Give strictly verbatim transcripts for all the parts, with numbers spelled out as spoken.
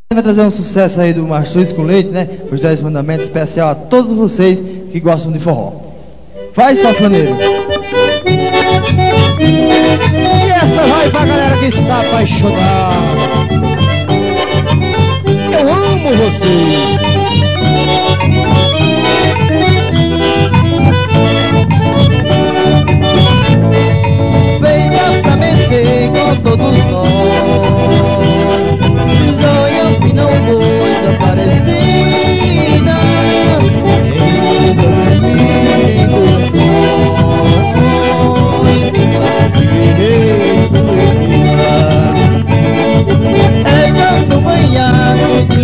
Vai trazer um sucesso aí do Mastruz com Leite, né? Os dez mandamentos, especial a todos vocês que gostam de forró. Vai, sanfoneiro! E essa vai pra galera que está apaixonada. Eu amo vocês. Venha pra mexer com todos nós. Sonho que não coisa parecida. É tanto banhado de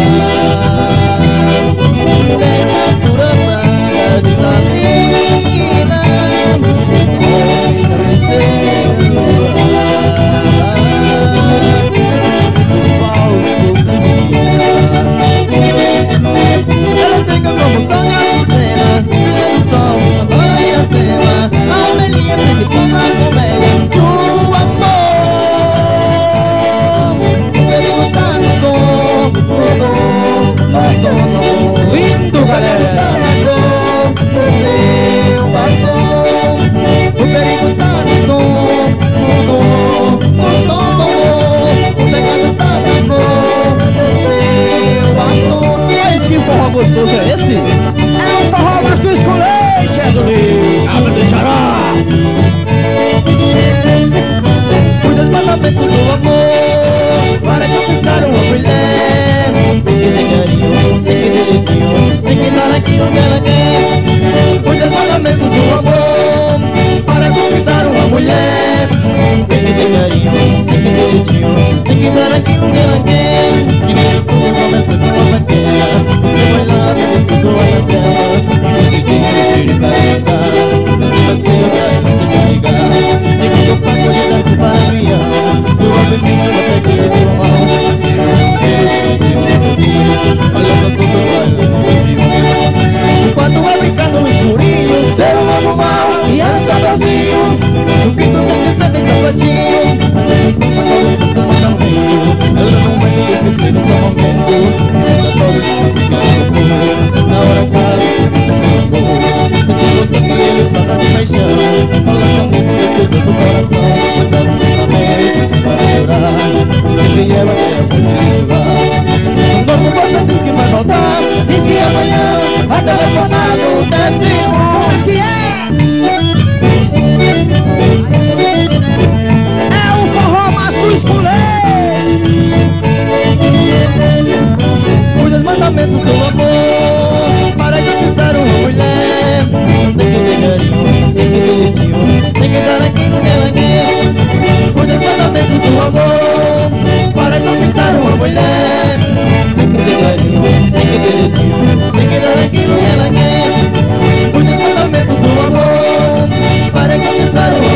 luar, temperatura branca de lamina, homem cresceu no falso dia. Ela seca como sonho de cena, filha do sol, adora Iracema, a ovelhinha principal na comédia do Lindo, galera! Seu batom, o perigo tá no tom, no tom, no tom. O pecado tá na cor, seu batom. Mas que forró gostoso é esse? É um forró Mastruz com Leite, Edulino! Cabra de xará! Os dez mandamentos do amor para conquistar uma mulher. Tem que ter carinho, tem que ter jeitinho, tem que dar aquilo que ela quer. Os dez mandamentos do amor para conquistar uma mulher. Tem que ter carinho, tem que ter jeitinho, tem que dar aquilo que ela quer. Primeiro tudo começa com uma paquera. Você vai lá, vende tudo lá na tela. E no jeitinho de tiro pra dançar. Você vai ser o cara que você vai ligar. Segundo o pacote da culpa avião. Sua bebida vai pegar esse mal. Olha pra tudo, olha esse vazio. Enquanto vai brincando no escurinho, ser um novo mal e é sozinho. No quinto da testa bem sapatinho. Mas eu não vou pagar o seu comandamento. Ela não vai me esquecer no seu momento. E nunca todo esse fica na hora cara, você fica no amor. Eu te botando ele pra dar de paixão. Fala comigo, esqueça do coração. Cuidado com a mente, para chorar. Sempre ela quer poder levar. Quando você diz que vai voltar, diz que amanhã vai telefonar no décimo. Que é? É o forró Mastruz com Leite! Os dez mandamentos do amor para conquistar uma mulher. Tem que ter carinho, tem que ter jeitinho, tem que dar aquilo que ela quer. Os dez mandamentos do amor para conquistar uma mulher. Tem que ter carinho, tem que ter jeitinho, tem que dar aquilo que ela quer. Os dez mandamentos do amor para conquistar uma